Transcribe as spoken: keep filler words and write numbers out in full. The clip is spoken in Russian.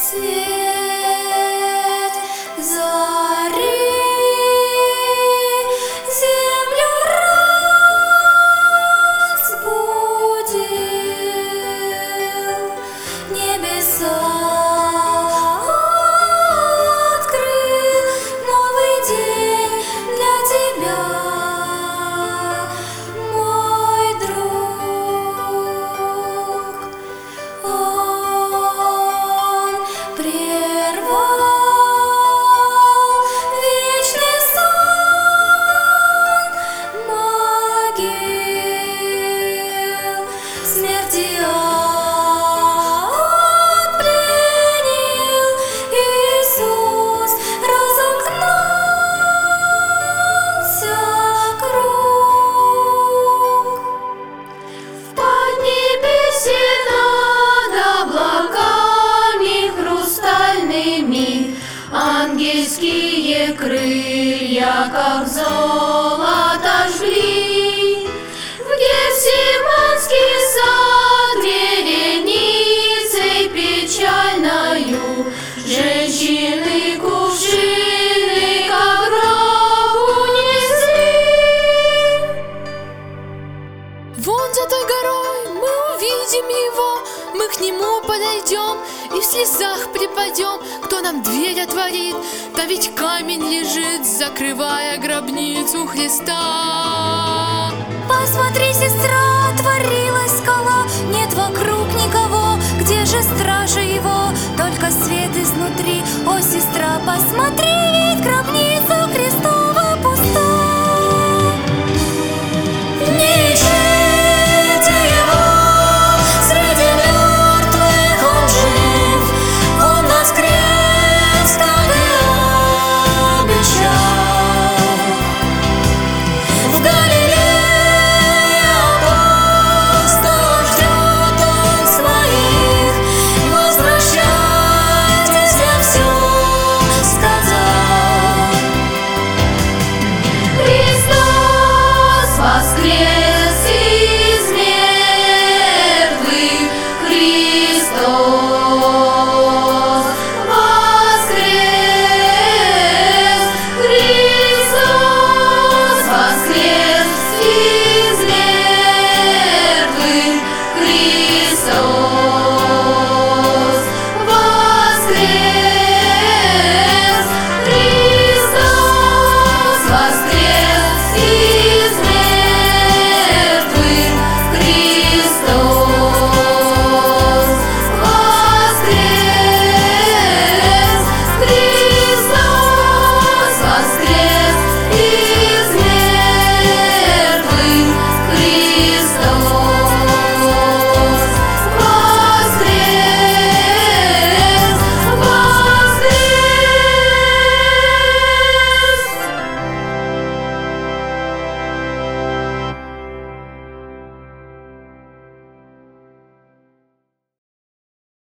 Свет зари землю разбудил, небеса открыл новый день для тебя, мой друг. Он прервал вечный сон могил, смерти отпленил Иисус, разомкнулся круг. В поднебесье над облаками хрустальными ангельские крылья, как золото, жгли. В Гефсиманский сад вереницей печальною женщины кувшины ко гробу несли. Вон за той горой мы увидим его, мы к нему подойдем и в слезах припадем. Кто нам дверь отворит? Да ведь камень лежит, закрывая гробницу Христа. Посмотри, сестра, отворилась скала, нет вокруг никого. Где же стража его? Только свет изнутри. О, сестра, посмотри, ведь гробница Христова пуста. Не ищите его, среди мертвых он жив. Он воскрес, как и обещал. В Галилее апостолов ждет он своих. Возвращайтесь, я все сказал. Христос воскрес!